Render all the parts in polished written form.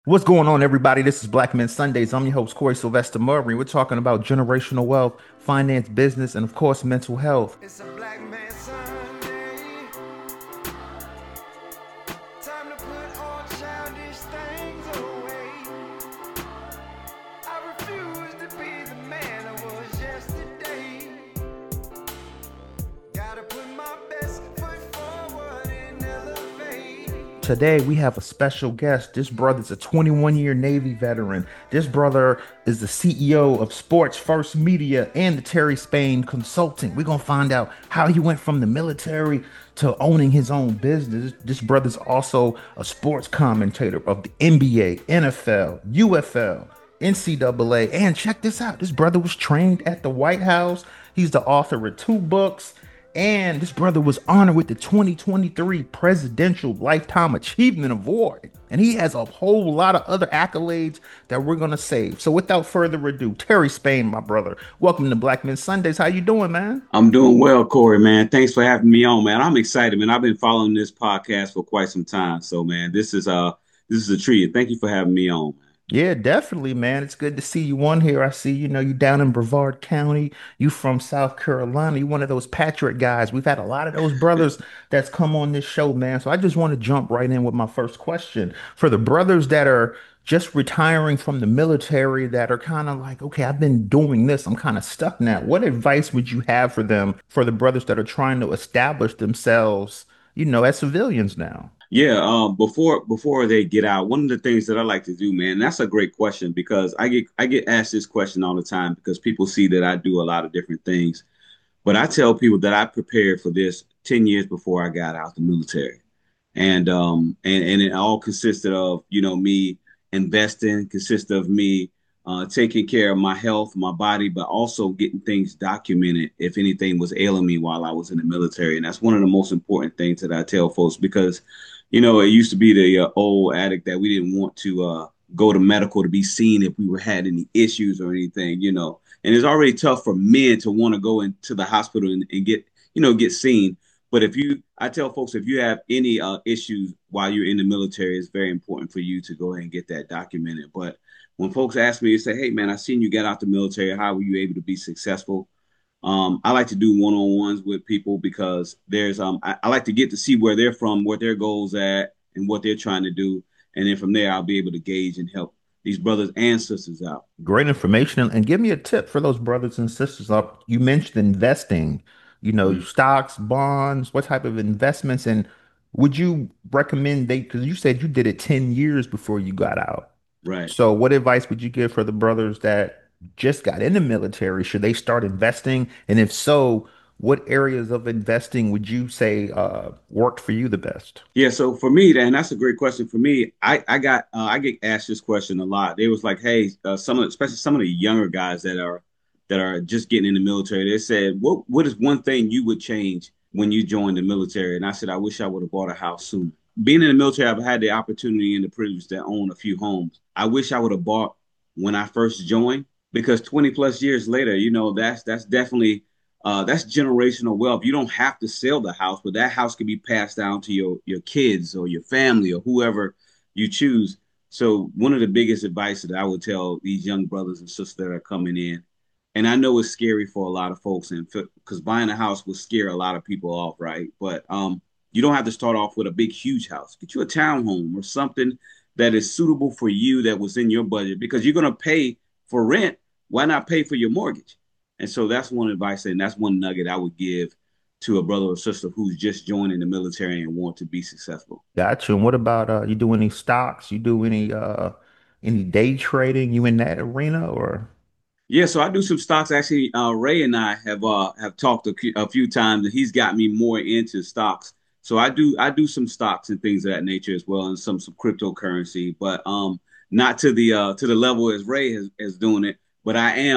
What's going on, everybody? This is Black Men Sundays. I'm your host, Corey Sylvester Murray. We're talking about generational wealth, finance, business, and of course, mental health. It's a black man Sunday. Time to put all childish things away. I refuse to be the man I was yesterday. Gotta put my best foot forward and elevate. Today, we have a special guest. This brother's a 21-year Navy veteran. This brother is the CEO of Sports First Media and the Terry Spain Consulting. We're going to find out how he went from the military to owning his own business. This brother's also a sports commentator of the NBA, NFL, UFL. NCAA. And check this out. This brother was trained at the White House. He's the author of two books. And this brother was honored with the 2023 Presidential Lifetime Achievement Award. And he has a whole lot of other accolades that we're going to save. So without further ado, Terry Spain, my brother, welcome to Black Men Sundays. How you doing, man? I'm doing well, Corey, man. Thanks for having me on, man. I'm excited, man. I've been following this podcast for quite some time. So, man, this is a treat. Thank you for having me on, man. Yeah, definitely, man. It's good to see you on here. I see, you down in Brevard County. You from South Carolina. You one of those Patriot guys. We've had a lot of those brothers that's come on this show, man. So I just want to jump right in with my first question. For the brothers that are just retiring from the military that are kind of like, okay, I've been doing this. I'm kind of stuck now. What advice would you have for them, for the brothers that are trying to establish themselves, as civilians now? Yeah, before they get out, one of the things that I like to do, man, that's a great question because I get asked this question all the time because people see that I do a lot of different things. But I tell people that I prepared for this 10 years before I got out the military. And it all consisted of me investing, consisted of me taking care of my health, my body, but also getting things documented if anything was ailing me while I was in the military. And that's one of the most important things that I tell folks because it used to be the old addict that we didn't want to go to medical to be seen if we were had any issues or anything. And it's already tough for men to want to go into the hospital and get seen. But I tell folks, if you have any issues while you're in the military, it's very important for you to go ahead and get that documented. But when folks ask me, they say, "Hey, man, I seen you get out the military. How were you able to be successful?" I like to do one-on-ones with people because I like to get to see where they're from, what their goals at, and what they're trying to do, and then from there, I'll be able to gauge and help these brothers and sisters out. Great information. And give me a tip for those brothers and sisters up. You mentioned investing, Mhm. stocks, bonds, what type of investments, and would you recommend because you said you did it 10 years before you got out. Right. So what advice would you give for the brothers that just got in the military? Should they start investing? And if so, what areas of investing would you say worked for you the best? Yeah, so for me, and that's a great question. For me, I get asked this question a lot. They was like, "Hey, especially some of the younger guys that are just getting in the military, they said, what is one thing you would change when you joined the military?" And I said, "I wish I would have bought a house sooner." Being in the military, I've had the opportunity and the privilege to own a few homes. I wish I would have bought when I first joined because 20 plus years later, that's definitely that's generational wealth. You don't have to sell the house, but that house can be passed down to your kids or your family or whoever you choose. So one of the biggest advice that I would tell these young brothers and sisters that are coming in, and I know it's scary for a lot of folks, and because buying a house will scare a lot of people off, right? But you don't have to start off with a big, huge house. Get you a townhome or something that is suitable for you that was in your budget because you're going to pay for rent. Why not pay for your mortgage? And so that's one advice, and that's one nugget I would give to a brother or sister who's just joining the military and want to be successful. Gotcha. And what about you do any stocks? You do any day trading? You in that arena or? Yeah, so I do some stocks. Actually, Ray and I have talked a few times, and he's got me more into stocks. So I do some stocks and things of that nature as well, and some cryptocurrency, but not to the level as Ray is doing it. But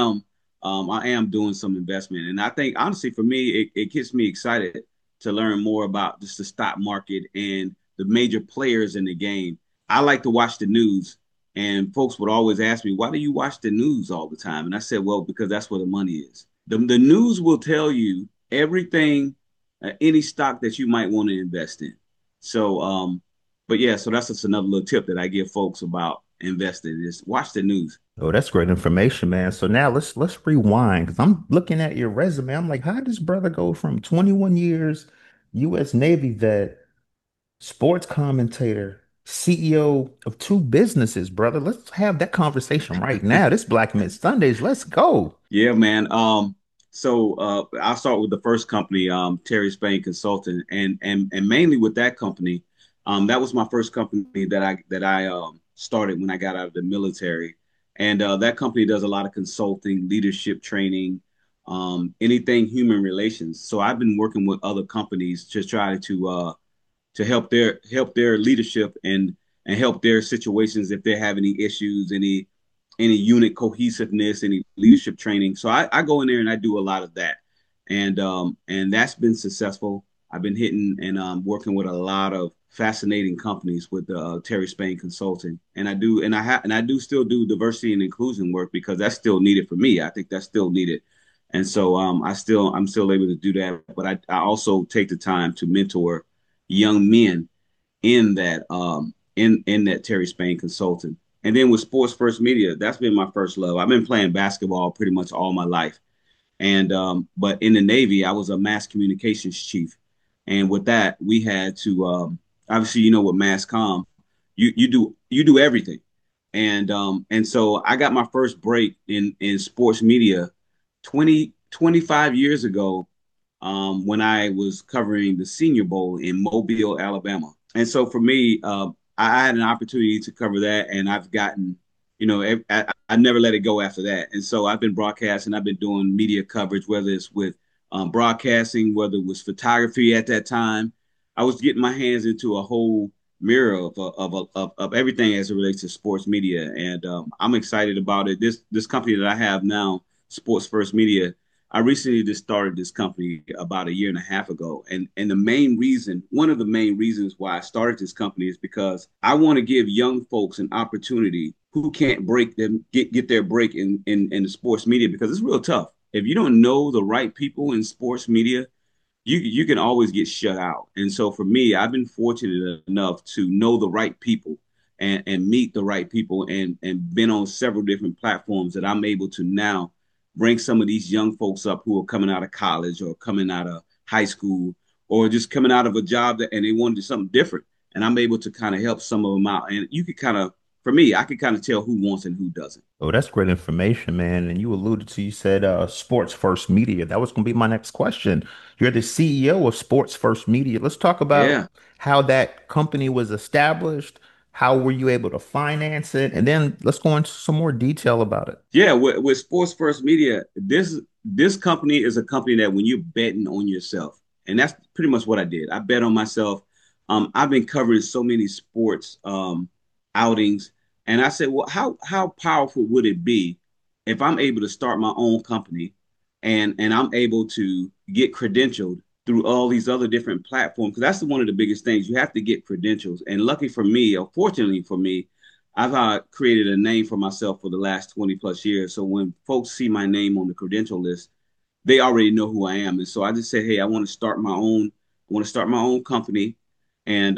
I am doing some investment, and I think honestly for me, it gets me excited to learn more about just the stock market and the major players in the game. I like to watch the news. And folks would always ask me, why do you watch the news all the time? And I said, well, because that's where the money is. The news will tell you everything, any stock that you might want to invest in. So, but yeah, so that's just another little tip that I give folks about invested. Just watch the news. Oh, that's great information, man. So now let's rewind because I'm looking at your resume. I'm like, how did this brother go from 21 years, U.S. Navy vet, sports commentator, CEO of two businesses, brother? Let's have that conversation right now. This Black Men Sundays. Let's go. Yeah, man. I'll start with the first company, Terry Spain Consulting, and mainly with that company, that was my first company that I started when I got out of the military, and that company does a lot of consulting, leadership training, anything human relations. So I've been working with other companies to try to help their leadership and help their situations if they have any issues, any unit cohesiveness, any leadership training. So I go in there and I do a lot of that, and that's been successful. I've been hitting and working with a lot of fascinating companies with Terry Spain Consulting, and I do still do diversity and inclusion work because that's still needed for me. I think that's still needed, and so I'm still able to do that. But I also take the time to mentor young men in that Terry Spain Consulting. And then with Sports First Media, that's been my first love. I've been playing basketball pretty much all my life. And but in the Navy, I was a mass communications chief. And with that, we had to obviously, with mass comm, you do everything. And so I got my first break in sports media 25 years ago, when I was covering the Senior Bowl in Mobile, Alabama. And so for me, I had an opportunity to cover that, and I've gotten, I never let it go after that. And so I've been broadcasting, I've been doing media coverage, whether it's with broadcasting, whether it was photography at that time. I was getting my hands into a whole mirror of everything as it relates to sports media, and I'm excited about it. This company that I have now, Sports First Media, I recently just started this company about a year and a half ago. And one of the main reasons why I started this company is because I want to give young folks an opportunity who can't get their break in the sports media, because it's real tough. If you don't know the right people in sports media, you can always get shut out. And so for me, I've been fortunate enough to know the right people and meet the right people, and been on several different platforms that I'm able to now bring some of these young folks up who are coming out of college or coming out of high school or just coming out of a job and they want to do something different. And I'm able to kind of help some of them out. And you could kind of, for me, I could kind of tell who wants and who doesn't. Oh, that's great information, man. And you said Sports First Media. That was going to be my next question. You're the CEO of Sports First Media. Let's talk about Yeah. how that company was established. How were you able to finance it? And then let's go into some more detail about it. Yeah, with Sports First Media, this company is a company that when you're betting on yourself, and that's pretty much what I did. I bet on myself. I've been covering so many sports outings, and I said, well, how powerful would it be if I'm able to start my own company, and I'm able to get credentialed through all these other different platforms? Because that's one of the biggest things. You have to get credentials, and lucky for me, or fortunately for me, I've created a name for myself for the last 20 plus years. So when folks see my name on the credential list, they already know who I am. And so I just said, hey, I want to start my own company. And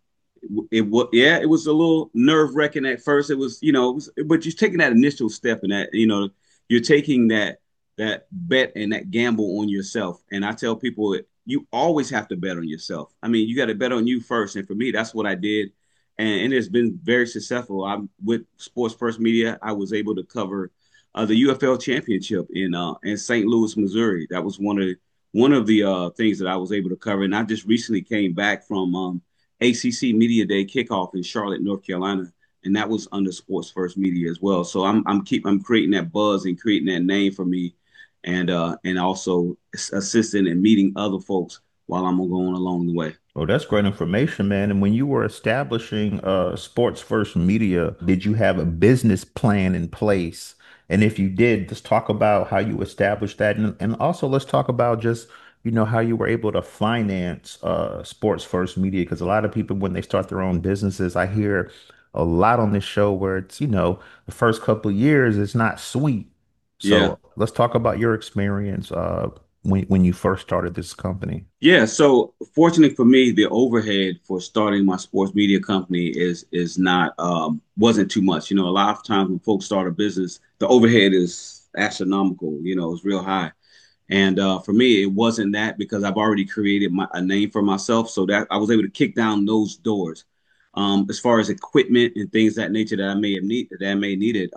it was a little nerve wracking at first. It was, but you're taking that initial step, and that, you're taking that bet and that gamble on yourself. And I tell people, you always have to bet on yourself. I mean, you got to bet on you first. And for me, that's what I did, and it's been very successful. I'm with Sports First Media. I was able to cover the UFL championship in St. Louis, Missouri. That was one of the things that I was able to cover. And I just recently came back from ACC Media Day kickoff in Charlotte, North Carolina, and that was under Sports First Media as well. So I'm creating that buzz and creating that name for me, and also assisting and meeting other folks while I'm going along the way. Oh, that's great information, man. And when you were establishing Sports First Media, did you have a business plan in place? And if you did, let's talk about how you established that. And also let's talk about just, how you were able to finance Sports First Media. Because a lot of people, when they start their own businesses, I hear a lot on this show where it's, the first couple of years it's not sweet. Yeah. So let's talk about your experience, when you first started this company? Yeah, so fortunately for me, the overhead for starting my sports media company is not wasn't too much. You know, a lot of times when folks start a business, the overhead is astronomical. You know, it's real high. And for me, it wasn't that because I've already created a name for myself, so that I was able to kick down those doors. As far as equipment and things that nature that I may needed,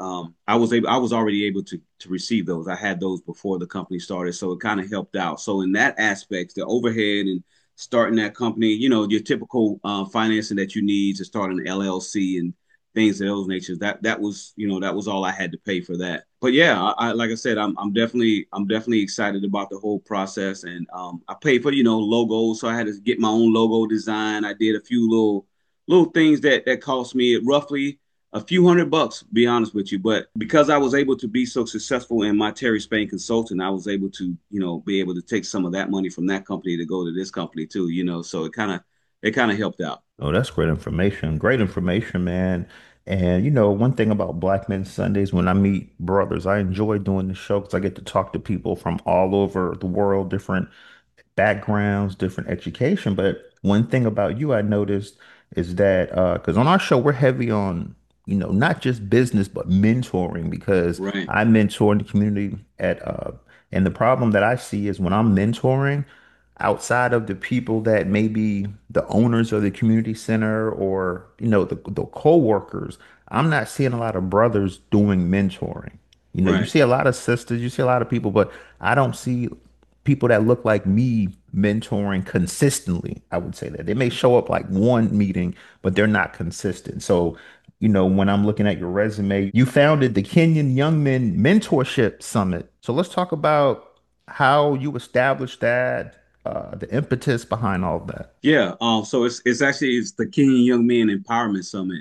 I was already able to receive those. I had those before the company started, so it kind of helped out. So in that aspect, the overhead and starting that company, you know, your typical financing that you need to start an LLC and things of those natures. That was, you know, that was all I had to pay for that. But yeah, like I said, I'm definitely excited about the whole process, and I paid for, you know, logos, so I had to get my own logo design. I did a few little things that cost me roughly a few $100, be honest with you. But because I was able to be so successful in my Terry Spain consulting, I was able to, you know, be able to take some of that money from that company to go to this company too, you know. So it kind of helped out. Oh, that's great information. Great information, man. And you know, one thing about Black Men Sundays, when I meet brothers, I enjoy doing the show because I get to talk to people from all over the world, different backgrounds, different education. But one thing about you I noticed is that because on our show we're heavy on, you know, not just business but mentoring because Right, I mentor in the community at and the problem that I see is when I'm mentoring outside of the people that may be the owners of the community center or you know the co-workers, I'm not seeing a lot of brothers doing mentoring. You know, you right. see a lot of sisters, you see a lot of people, but I don't see people that look like me mentoring consistently. I would say that they may show up like one meeting, but they're not consistent. So, you know, when I'm looking at your resume, you founded the Kenyan Young Men Mentorship Summit. So let's talk about how you established that, the impetus behind all of that. Yeah, so it's actually it's the Kenyan Young Men Empowerment Summit,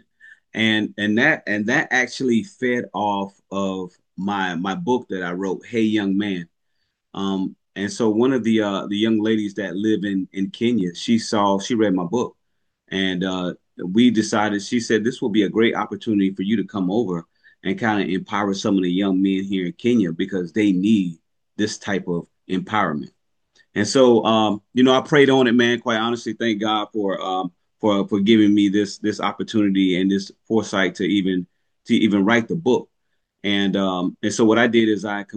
and that actually fed off of my book that I wrote, Hey Young Man. And so one of the young ladies that live in Kenya, she read my book, and we decided. She said this will be a great opportunity for you to come over and kind of empower some of the young men here in Kenya because they need this type of empowerment. And so, you know, I prayed on it, man. Quite honestly, thank God for giving me this opportunity and this foresight to even write the book. And so what I did is I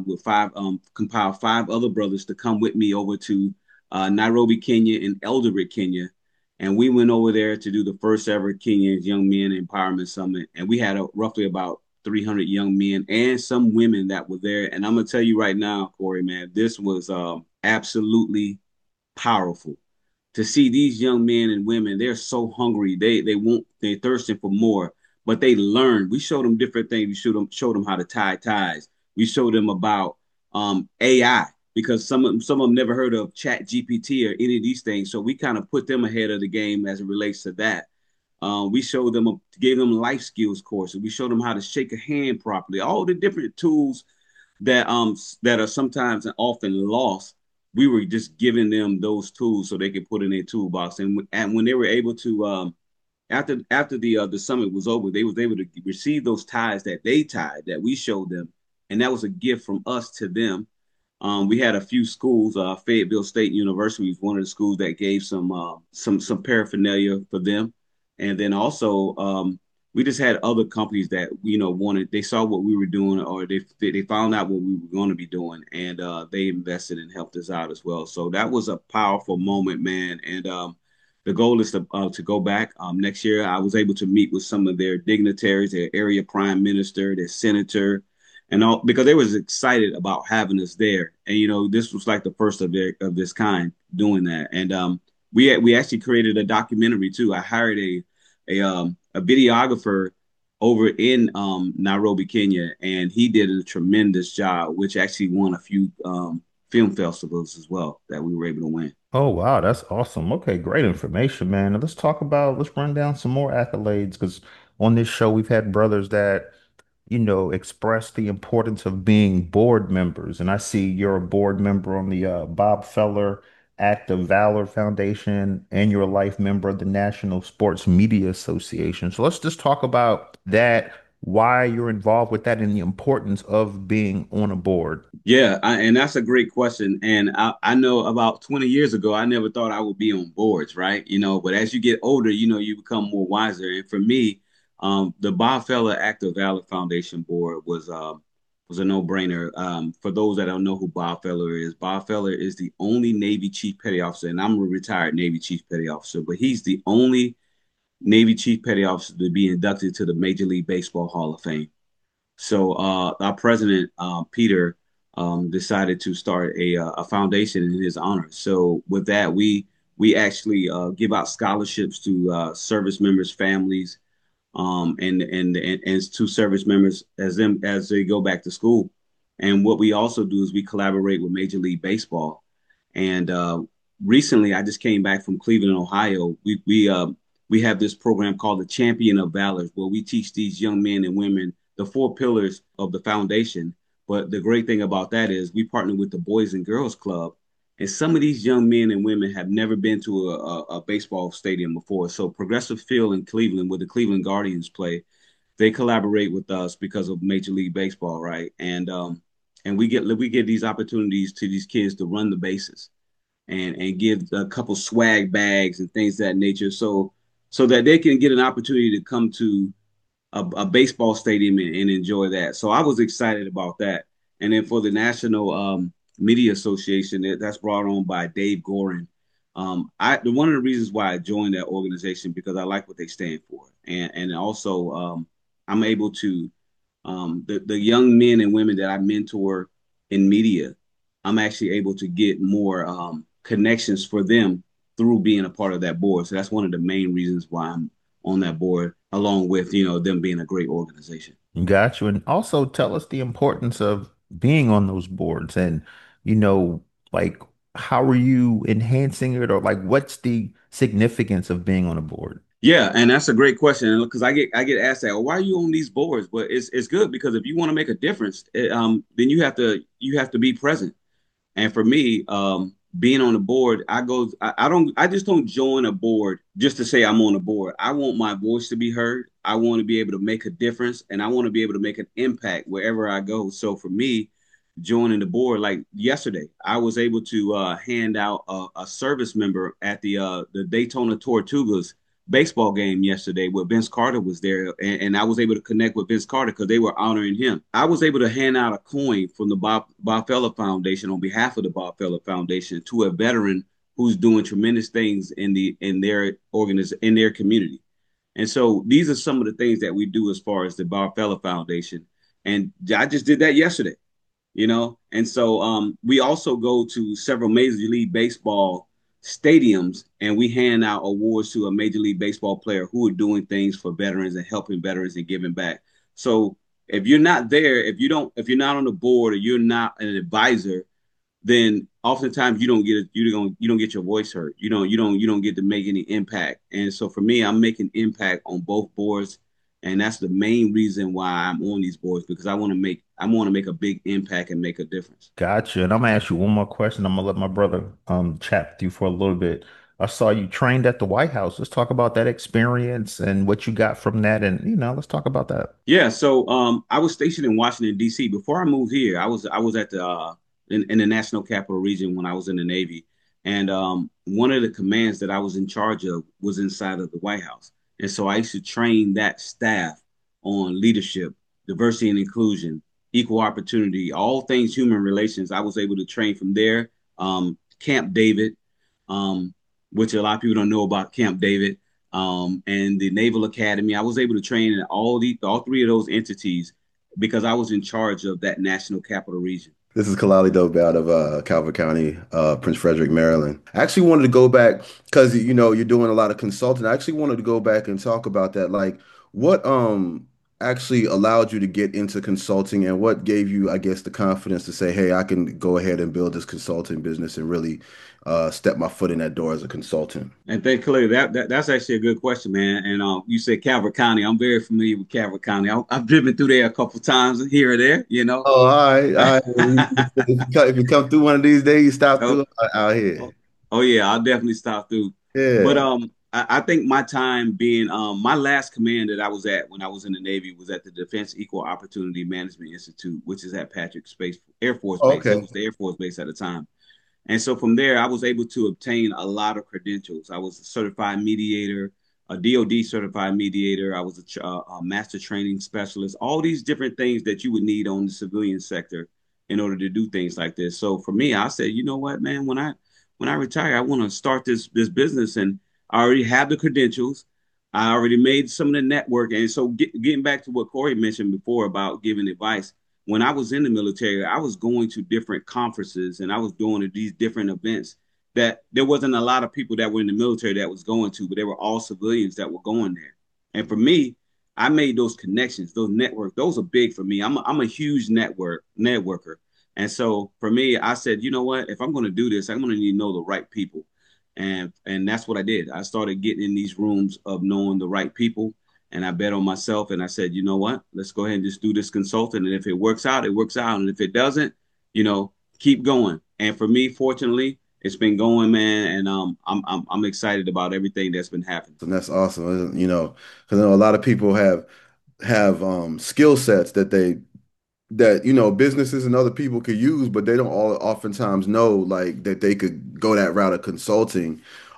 compiled five other brothers to come with me over to Nairobi, Kenya, and Eldoret, Kenya, and we went over there to do the first ever Kenyan Young Men Empowerment Summit, and we had roughly about 300 young men and some women that were there. And I'm gonna tell you right now, Corey, man, this was absolutely powerful to see these young men and women. They're so hungry. They're thirsting for more, but they learn. We showed them different things. We showed them how to tie ties. We showed them about AI because some of them never heard of Chat GPT or any of these things. So we kind of put them ahead of the game as it relates to that. We showed them, gave them life skills courses. We showed them how to shake a hand properly. All the different tools that are sometimes and often lost. We were just giving them those tools so they could put in their toolbox. And when they were able to after the summit was over, they was able to receive those ties that they tied that we showed them, and that was a gift from us to them. We had a few schools. Fayetteville State University was one of the schools that gave some paraphernalia for them, and then also we just had other companies that you know wanted. They saw what we were doing, or they found out what we were going to be doing, and they invested and helped us out as well. So that was a powerful moment, man. And the goal is to go back next year. I was able to meet with some of their dignitaries, their area prime minister, their senator, and all because they was excited about having us there. And you know, this was like the first of this kind doing that. And we actually created a documentary too. I hired a videographer over in Nairobi, Kenya, and he did a tremendous job, which actually won a few film festivals as well that we were able to win. Oh wow, that's awesome. Okay, great information, man. Now let's run down some more accolades because on this show we've had brothers that, you know, express the importance of being board members. And I see you're a board member on the Bob Feller Act of Valor Foundation, and you're a life member of the National Sports Media Association. So let's just talk about that why you're involved with that and the importance of being on a board. Yeah, and that's a great question. And I know about 20 years ago, I never thought I would be on boards, right? But as you get older, you become more wiser. And for me, the Bob Feller Active Valor Foundation board was a no-brainer. For those that don't know who Bob Feller is the only Navy Chief Petty Officer, and I'm a retired Navy Chief Petty Officer, but he's the only Navy Chief Petty Officer to be inducted to the Major League Baseball Hall of Fame. So our president, Peter, decided to start a foundation in his honor. So with that, we actually give out scholarships to service members' families, and to service members as they go back to school. And what we also do is we collaborate with Major League Baseball. And recently, I just came back from Cleveland, Ohio. We have this program called the Champion of Valor, where we teach these young men and women the four pillars of the foundation. But the great thing about that is we partner with the Boys and Girls Club, and some of these young men and women have never been to a baseball stadium before. So Progressive Field in Cleveland, where the Cleveland Guardians play, they collaborate with us because of Major League Baseball, right? And we get these opportunities to these kids to run the bases and give a couple swag bags and things of that nature, so that they can get an opportunity to come to a baseball stadium and enjoy that. So I was excited about that. And then for the National Media Association, that's brought on by Dave Gorin. One of the reasons why I joined that organization because I like what they stand for, and also I'm able to the young men and women that I mentor in media, I'm actually able to get more connections for them through being a part of that board. So that's one of the main reasons why I'm on that board, along with them being a great organization. Got you. And also tell us the importance of being on those boards and, you know, like how are you enhancing it or like what's the significance of being on a board? Yeah, and that's a great question because I get asked that, well, why are you on these boards? But it's good because if you want to make a difference, then you have to be present. And for me, being on the board, I just don't join a board just to say I'm on a board. I want my voice to be heard. I want to be able to make a difference, and I want to be able to make an impact wherever I go. So for me, joining the board, like yesterday, I was able to hand out a service member at the Daytona Tortugas baseball game yesterday where Vince Carter was there, and I was able to connect with Vince Carter because they were honoring him. I was able to hand out a coin from the Bob Feller Foundation on behalf of the Bob Feller Foundation to a veteran who's doing tremendous things in their community. And so these are some of the things that we do as far as the Bob Feller Foundation. And I just did that yesterday. And so we also go to several Major League Baseball stadiums and we hand out awards to a Major League Baseball player who are doing things for veterans and helping veterans and giving back. So if you're not there, if you're not on the board or you're not an advisor, then oftentimes you don't get your voice heard. You don't get to make any impact. And so for me, I'm making impact on both boards, and that's the main reason why I'm on these boards because I want to make a big impact and make a difference. Gotcha. And I'm gonna ask you one more question. I'm gonna let my brother chat with you for a little bit. I saw you trained at the White House. Let's talk about that experience and what you got from that. And let's talk about that. Yeah, so I was stationed in Washington D.C. Before I moved here. I was at the in the National Capital Region when I was in the Navy, and one of the commands that I was in charge of was inside of the White House, and so I used to train that staff on leadership, diversity and inclusion, equal opportunity, all things human relations. I was able to train from there. Camp David, um, which a lot of people don't know about Camp David, and the Naval Academy. I was able to train in all three of those entities because I was in charge of that national capital region. This is Kalali Dope out of Calvert County, Prince Frederick, Maryland. I actually wanted to go back because you're doing a lot of consulting. I actually wanted to go back and talk about that. Like, what actually allowed you to get into consulting, and what gave you, I guess, the confidence to say, "Hey, I can go ahead and build this consulting business and really step my foot in that door as a consultant." And thank clearly that's actually a good question, man. And you said Calvert County. I'm very familiar with Calvert County. I've driven through there a couple of times here or there. Oh, all right, all right. If you come through one of these days, you stop Oh, through out oh, here. oh yeah, I'll definitely stop through. But Yeah. I think my time being my last command that I was at when I was in the Navy was at the Defense Equal Opportunity Management Institute, which is at Patrick Space Air Force Base. It Okay. was the Air Force Base at the time. And so from there, I was able to obtain a lot of credentials. I was a certified mediator, a DoD certified mediator. I was a master training specialist, all these different things that you would need on the civilian sector in order to do things like this. So for me, I said, you know what, man, when I retire, I want to start this business, and I already have the credentials. I already made some of the network. And so getting back to what Corey mentioned before about giving advice, when I was in the military, I was going to different conferences and I was doing these different events that there wasn't a lot of people that were in the military that was going to, but they were all civilians that were going there. And for me, I made those connections, those networks. Those are big for me. I'm a huge networker. And so for me, I said, you know what? If I'm going to do this, I'm going to need to know the right people. And that's what I did. I started getting in these rooms of knowing the right people, and I bet on myself. And I said, you know what? Let's go ahead and just do this consulting. And if it works out, it works out. And if it doesn't, keep going. And for me, fortunately, it's been going, man. And I'm excited about everything that's been happening. And that's awesome. Because I know a lot of people have skill sets that businesses and other people could use, but they don't all oftentimes know like that they could go that route of consulting,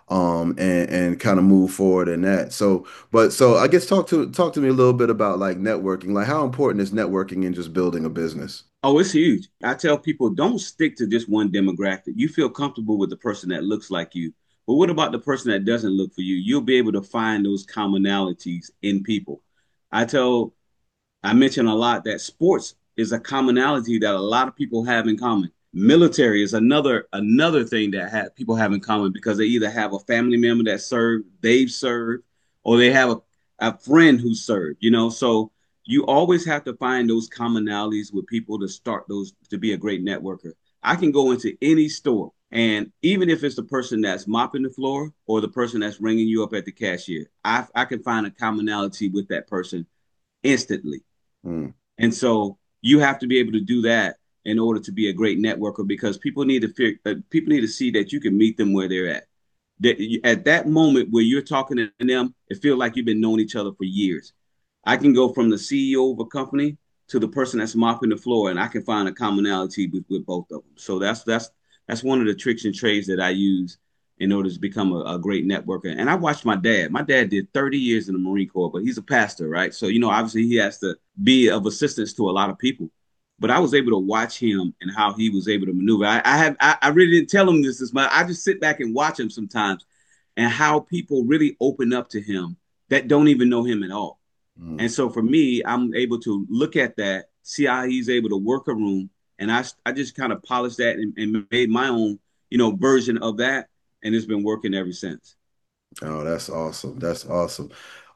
and kind of move forward in that. So I guess talk to me a little bit about like networking. Like how important is networking in just building a business? Oh, it's huge. I tell people don't stick to just one demographic. You feel comfortable with the person that looks like you. But what about the person that doesn't look for you? You'll be able to find those commonalities in people. I tell I mention a lot that sports is a commonality that a lot of people have in common. Military is another thing that people have in common because they either have a family member that served, they've served, or they have a friend who served. So you always have to find those commonalities with people to start those to be a great networker. I can go into any store, and even if it's the person that's mopping the floor or the person that's ringing you up at the cashier, I can find a commonality with that person instantly. Mm. And so you have to be able to do that in order to be a great networker because people need to see that you can meet them where they're at. That at that moment where you're talking to them, it feels like you've been knowing each other for years. I can go from the CEO of a company to the person that's mopping the floor, and I can find a commonality with both of them. So that's one of the tricks and trades that I use in order to become a great networker. And I watched my dad. My dad did 30 years in the Marine Corps, but he's a pastor, right? So obviously he has to be of assistance to a lot of people. But I was able to watch him and how he was able to maneuver. I really didn't tell him this much. I just sit back and watch him sometimes, and how people really open up to him that don't even know him at all. Mm. And so for me, I'm able to look at that, see how he's able to work a room, and I just kind of polished that and made my own version of that, and it's been working ever since. Oh, that's awesome. That's awesome.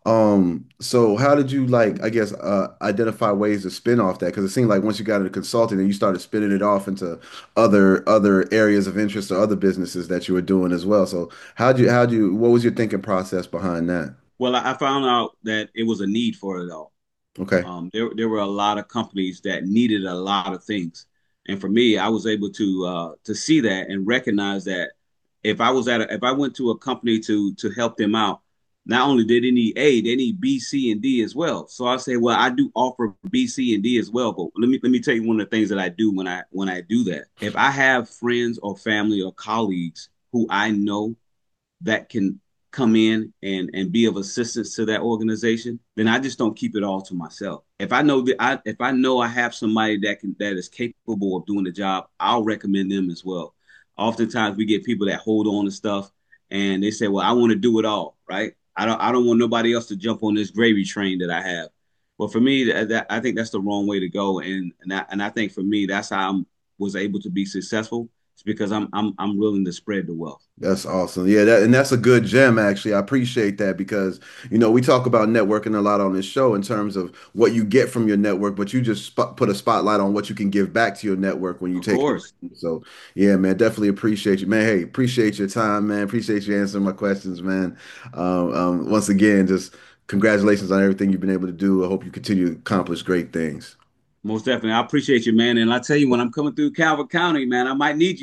So how did you like, I guess, identify ways to spin off that? Because it seemed like once you got into consulting and you started spinning it off into other areas of interest or other businesses that you were doing as well. So what was your thinking process behind that? Well, I found out that it was a need for it all. Okay. There were a lot of companies that needed a lot of things, and for me, I was able to see that and recognize that if I went to a company to help them out, not only did they need A, they need B, C, and D as well. So I say, well, I do offer B, C, and D as well. But let me tell you one of the things that I do when I do that. If I have friends or family or colleagues who I know that can come in and be of assistance to that organization, then I just don't keep it all to myself. If I know I have somebody that is capable of doing the job, I'll recommend them as well. Oftentimes we get people that hold on to stuff and they say, "Well, I want to do it all, right? I don't want nobody else to jump on this gravy train that I have." But for me, I think that's the wrong way to go, and I think for me that's how I was able to be successful. It's because I'm willing to spread the wealth. That's awesome. Yeah, that's a good gem actually. I appreciate that because we talk about networking a lot on this show in terms of what you get from your network, but you just put a spotlight on what you can give back to your network when you Of take it. course. So, yeah, man, definitely appreciate you, man. Hey, appreciate your time, man. Appreciate you answering my questions, man. Once again, just congratulations on everything you've been able to do. I hope you continue to accomplish great things. Most definitely. I appreciate you, man. And I tell you, when I'm coming through Calvert County, man, I might need you.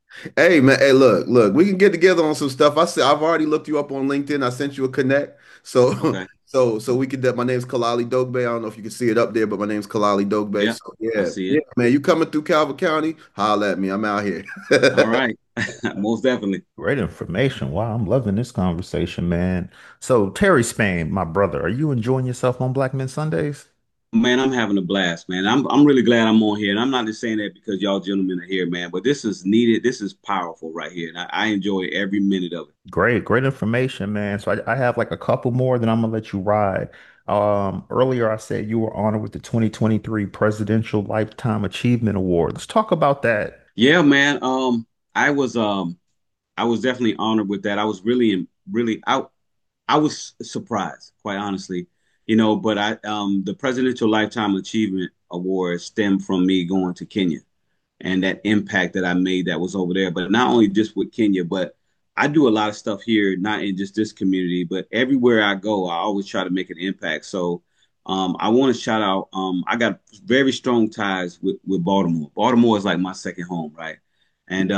Hey man, hey look, we can get together on some stuff. I've already looked you up on LinkedIn. I sent you a connect. So Okay. so we could my name's Kalali Dogbe. I don't know if you can see it up there, but my name's Kalali Dogbe. Yeah, So I yeah, see yeah, it. man, you coming through Calvert County? Holla at me. I'm out here. All right. Most definitely. Great information. Wow, I'm loving this conversation, man. So, Terry Spain, my brother, are you enjoying yourself on Black Men Sundays? Man, I'm having a blast, man. I'm really glad I'm on here. And I'm not just saying that because y'all gentlemen are here, man, but this is needed. This is powerful right here. And I enjoy every minute of it. Great information, man. So I have like a couple more that I'm gonna let you ride. Earlier I said you were honored with the 2023 Presidential Lifetime Achievement Award. Let's talk about that. Yeah, man. I was I was definitely honored with that. I was really out. I was surprised, quite honestly, but the Presidential Lifetime Achievement Award stemmed from me going to Kenya and that impact that I made that was over there. But not only just with Kenya, but I do a lot of stuff here, not in just this community, but everywhere I go, I always try to make an impact. So I want to shout out. I got very strong ties with Baltimore. Baltimore is like my second home, right? And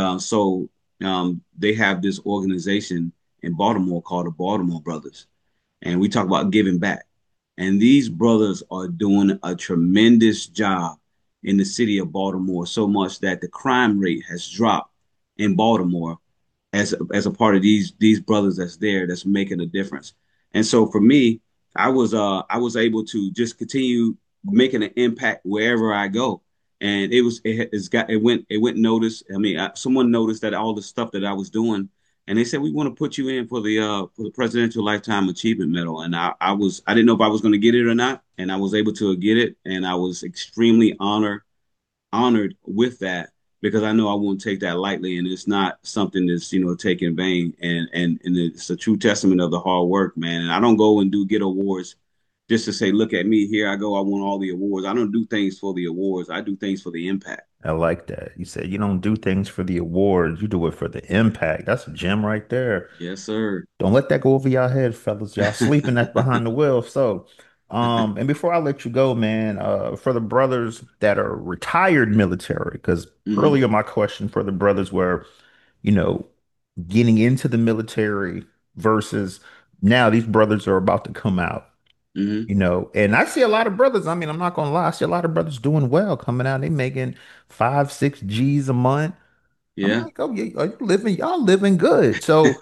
they have this organization in Baltimore called the Baltimore Brothers, and we talk about giving back. And these brothers are doing a tremendous job in the city of Baltimore, so much that the crime rate has dropped in Baltimore as a part of these brothers that's there that's making a difference. And so for me, I was able to just continue making an impact wherever I go. And it went noticed. I mean, someone noticed that all the stuff that I was doing, and they said we want to put you in for the Presidential Lifetime Achievement Medal. And I didn't know if I was going to get it or not, and I was able to get it, and I was extremely honored with that because I know I won't take that lightly, and it's not something that's taken in vain, and it's a true testament of the hard work, man. And I don't go and do get awards just to say, look at me, here I go, I won all the awards. I don't do things for the awards. I do things for the impact. I like that. You said you don't do things for the awards, you do it for the impact. That's a gem right there. Yes, sir. Don't let that go over your head, fellas. Y'all sleeping that's behind the wheel. So, and before I let you go, man, for the brothers that are retired military, because Hmm. earlier my question for the brothers were, you know, getting into the military versus now these brothers are about to come out, Hmm. and I see a lot of brothers. I mean, I'm not gonna lie, I see a lot of brothers doing well coming out. They making 5, 6 G's a month. I'm Yeah. like, oh, yeah, are you living? Y'all living good. So,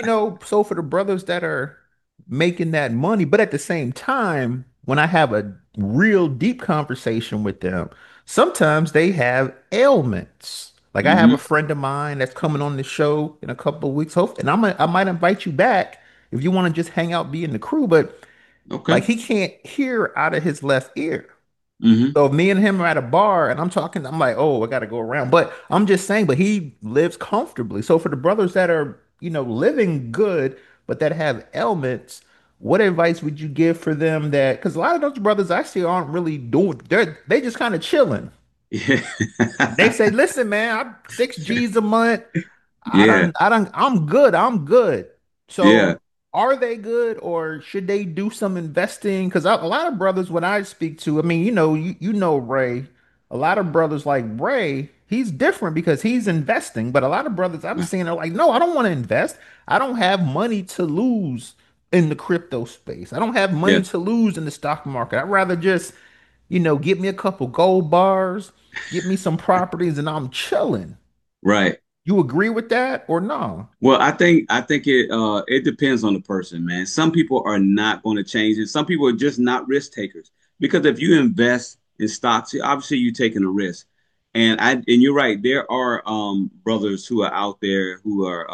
so for the brothers that are making that money, but at the same time, when I have a real deep conversation with them, sometimes they have ailments. Like I have a Hmm. friend of mine that's coming on the show in a couple of weeks, hope, and I might invite you back if you want to just hang out, be in the crew. But like Okay. he can't hear out of his left ear. Hmm. So if me and him are at a bar and I'm talking, I'm like, oh, I got to go around. But I'm just saying, but he lives comfortably. So for the brothers that are, living good, but that have ailments, what advice would you give for them that, because a lot of those brothers I see aren't really doing, they just kind of chilling. Yeah. They say, listen, man, I'm 6 G's a month. Yeah. I'm good. I'm good. Yeah. So are they good or should they do some investing? Because a lot of brothers, when I speak to, I mean, you know Ray, a lot of brothers like Ray, he's different because he's investing. But a lot of brothers I'm seeing are like, no, I don't want to invest. I don't have money to lose in the crypto space. I don't have Yeah. money to lose in the stock market. I'd rather just, get me a couple gold bars, get me some properties, and I'm chilling. Right. You agree with that or no? Well, I think it depends on the person, man. Some people are not going to change it. Some people are just not risk takers because if you invest in stocks, obviously you're taking a risk. And you're right. There are brothers who are out there who are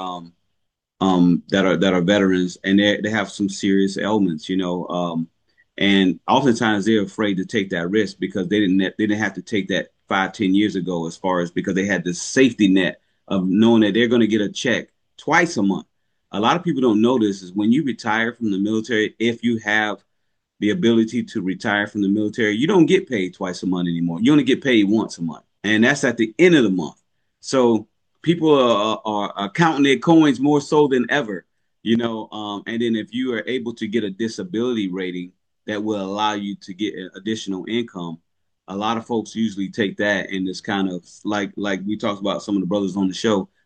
that are veterans and they have some serious ailments, and oftentimes they're afraid to take that risk because they didn't have to take that 5, 10 years ago as far as because they had this safety net of knowing that they're going to get a check twice a month. A lot of people don't know this is when you retire from the military, if you have the ability to retire from the military, you don't get paid twice a month anymore. You only get paid once a month, and that's at the end of the month. So people are counting their coins more so than ever, And then if you are able to get a disability rating that will allow you to get additional income, a lot of folks usually take that and it's kind of like we talked about some of the brothers on the show.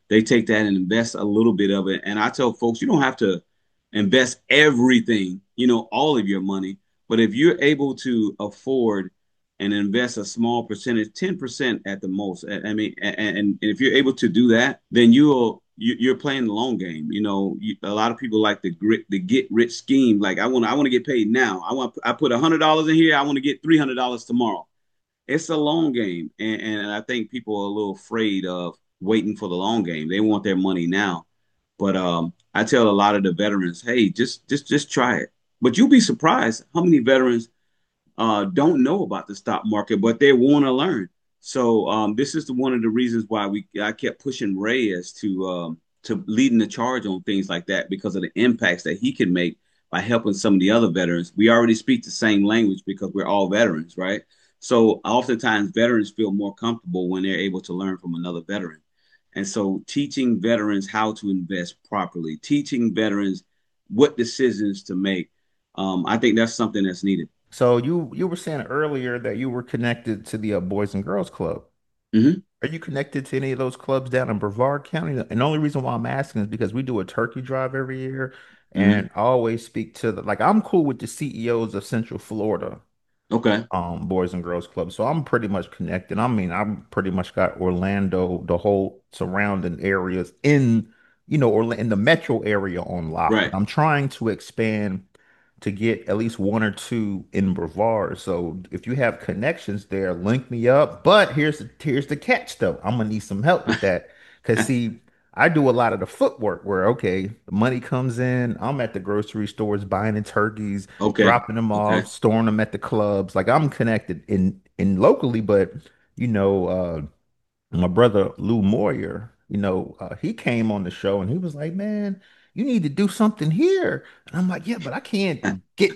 they take that and invest a little bit of it. And I tell folks, you don't have to invest everything, all of your money. But if you're able to afford and invest a small percentage, 10% at the most, I mean, and if you're able to do that, then you're playing the long game. A lot of people like the get rich scheme. Like I want to get paid now. I put $100 in here. I want to get $300 tomorrow. It's a long game, and I think people are a little afraid of waiting for the long game. They want their money now. But I tell a lot of the veterans, hey, just try it. But you'll be surprised how many veterans don't know about the stock market, but they want to learn. So this is one of the reasons why I kept pushing Ray as to leading the charge on things like that, because of the impacts that he can make by helping some of the other veterans. We already speak the same language because we're all veterans, right? So oftentimes veterans feel more comfortable when they're able to learn from another veteran. And so teaching veterans how to invest properly, teaching veterans what decisions to make, I think that's something that's needed. So you were saying earlier that you were connected to the Boys and Girls Club. Hmm. Are you connected to any of those clubs down in Brevard County? And the only reason why I'm asking is because we do a turkey drive every year, Hmm. and I always speak to I'm cool with the CEOs of Central Florida, Okay. Boys and Girls Club. So I'm pretty much connected. I mean, I'm pretty much got Orlando, the whole surrounding areas in the metro area on lock, but Right. I'm trying to expand to get at least one or two in Brevard. So if you have connections there, link me up. But here's the catch though. I'm gonna need some help with that. Cause see, I do a lot of the footwork where okay, the money comes in, I'm at the grocery stores buying the turkeys, Okay. dropping them Okay. off, storing them at the clubs. Like I'm connected in locally, but you know, my brother Lou Moyer, he came on the show and he was like, "Man, you need to do something here." And I'm like, "Yeah, but I can't get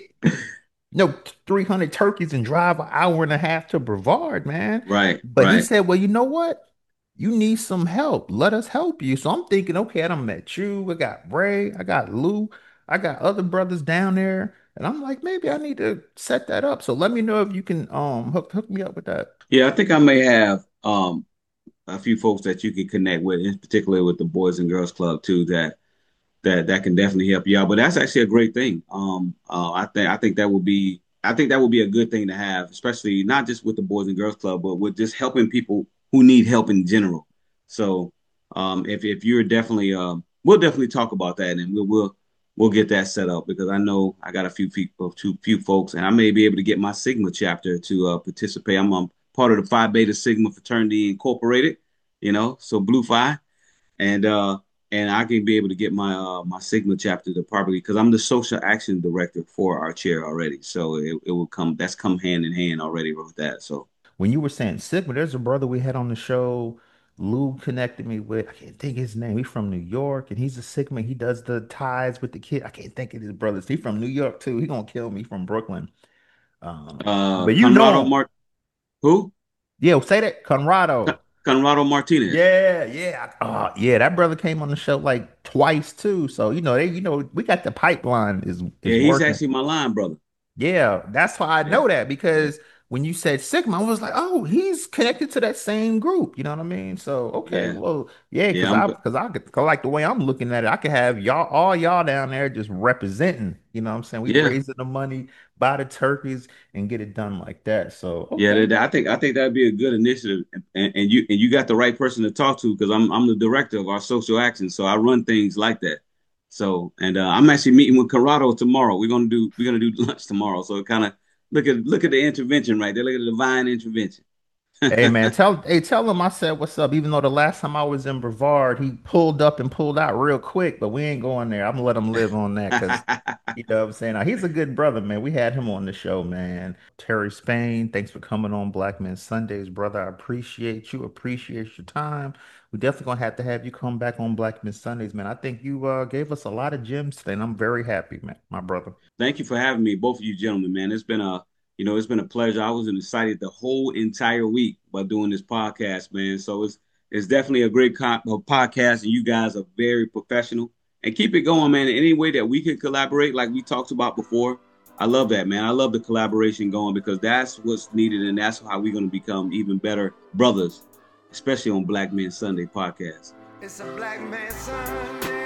300 turkeys and drive an hour and a half to Brevard, man." Right. But he Right. said, "Well, you know what? You need some help. Let us help you." So I'm thinking, okay, I done met you. I got Ray, I got Lou, I got other brothers down there. And I'm like, maybe I need to set that up. So let me know if you can hook me up with that. Yeah, I think I may have a few folks that you can connect with, in particular with the Boys and Girls Club too, that can definitely help you out. But that's actually a great thing. I think that would be a good thing to have, especially not just with the Boys and Girls Club, but with just helping people who need help in general. So if you're definitely we'll definitely talk about that, and we'll get that set up, because I know I got a few people, few folks, and I may be able to get my Sigma chapter to participate. I'm part of the Phi Beta Sigma Fraternity Incorporated, so Blue Phi, and I can be able to get my Sigma chapter to properly, because I'm the social action director for our chair already. So it will come hand in hand already with that. So When you were saying Sigma, there's a brother we had on the show. Lou connected me with. I can't think his name. He's from New York, and he's a Sigma. He does the ties with the kid. I can't think of his brothers. He's from New York too. He gonna kill me from Brooklyn. But you Conrado know him. Mart who? Yeah, say that, Conrado. Conrado Martinez. Yeah, yeah. Yeah, that brother came on the show like twice too. So we got the pipeline is Yeah, he's working. actually my line brother. Yeah, that's why I Yeah, know that yeah, because when you said Sigma, I was like, oh, he's connected to that same group. You know what I mean? So okay, yeah, well, yeah, yeah. cause like the way I'm looking at it, I could have all y'all down there just representing. You know what I'm saying? We Yeah, raising the money, buy the turkeys, and get it done like that. So yeah. okay. I think that'd be a good initiative, and you got the right person to talk to, because I'm the director of our social action, so I run things like that. So, and I'm actually meeting with Corrado tomorrow. We're gonna do lunch tomorrow. So kind of look at the intervention right there. Look at the divine intervention. Hey man, tell him I said what's up. Even though the last time I was in Brevard, he pulled up and pulled out real quick, but we ain't going there. I'm gonna let him live on that because you know what I'm saying. Now, he's a good brother, man. We had him on the show, man. Terry Spain, thanks for coming on Black Men Sundays, brother. I appreciate you. Appreciate your time. We definitely gonna have you come back on Black Men Sundays, man. I think you gave us a lot of gems today, and I'm very happy, man, my brother. Thank you for having me, both of you gentlemen, man. It's been a pleasure. I was excited the whole entire week by doing this podcast, man. So it's definitely a great podcast, and you guys are very professional. And keep it going, man. In any way that we can collaborate, like we talked about before, I love that, man. I love the collaboration going, because that's what's needed, and that's how we're going to become even better brothers, especially on Black Men Sunday podcast. It's a black man Sunday.